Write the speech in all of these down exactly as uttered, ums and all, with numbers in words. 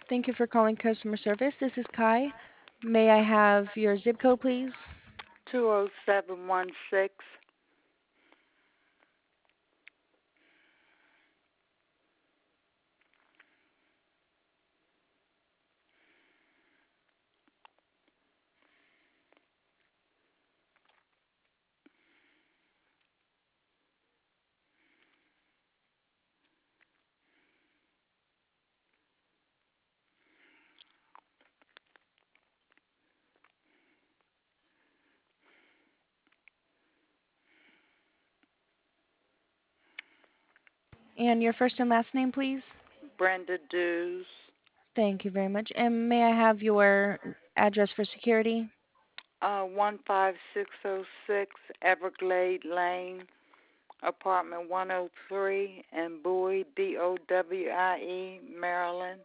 Thank you for calling customer service. This is Kai. May I have your zip code, please? two oh seven one six. And your first and last name, please? Brenda Dews. Thank you very much. And may I have your address for security? Uh, one five six oh six Everglade Lane, apartment one oh three in Bowie, B O W I E, Maryland.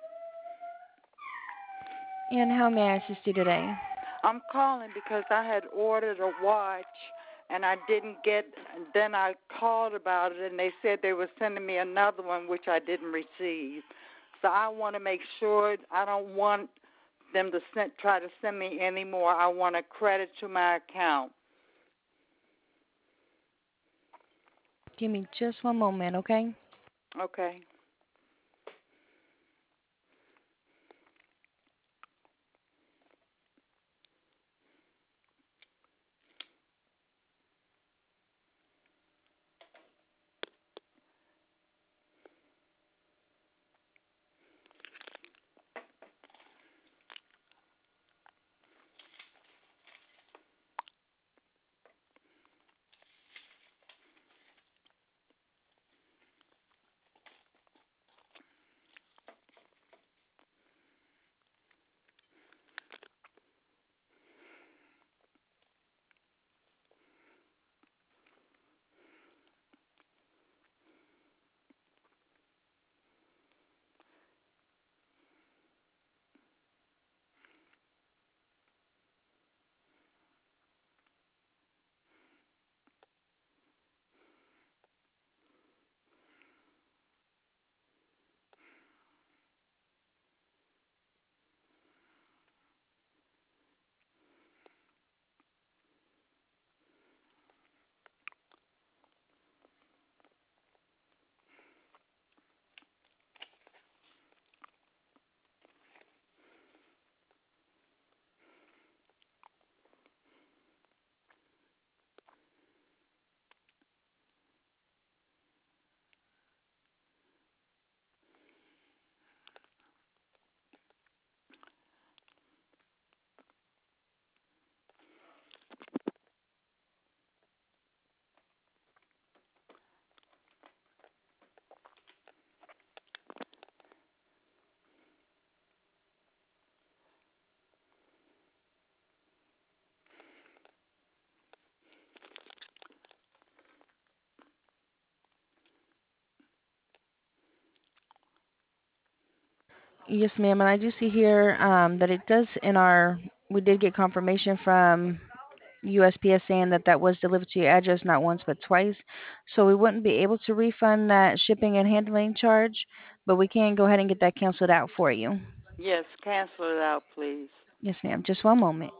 And how may I assist you today? I'm calling because I had ordered a watch and I didn't get, and then I called about it and they said they were sending me another one which I didn't receive. So I want to make sure, I don't want them to send, try to send me any more. I want a credit to my account. Give me just one moment, okay? Okay. Yes, ma'am. And I do see here um, that it does in our, we did get confirmation from U S P S saying that that was delivered to your address not once but twice. So we wouldn't be able to refund that shipping and handling charge, but we can go ahead and get that canceled out for you. Yes, cancel it out, please. Yes, ma'am. Just one moment.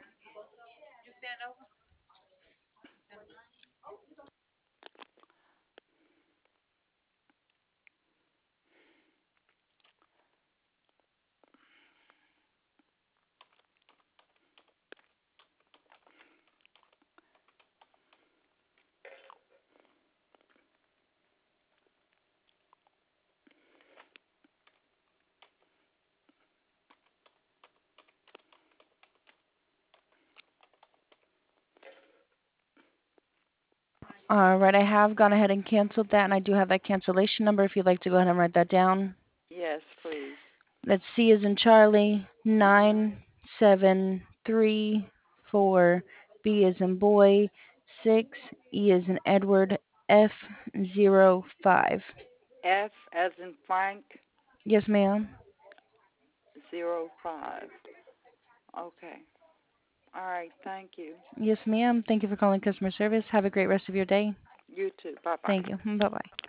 All right, I have gone ahead and canceled that, and I do have that cancellation number if you'd like to go ahead and write that down. Yes, please. That's C as in Charlie, Mhm. nine seven three four, B as in boy, six, E as in Edward, F zero five. F as in Frank, Yes, ma'am. zero five. Okay. All right. Thank you. Yes, ma'am. Thank you for calling customer service. Have a great rest of your day. You too. Bye bye. Thank you. Bye bye.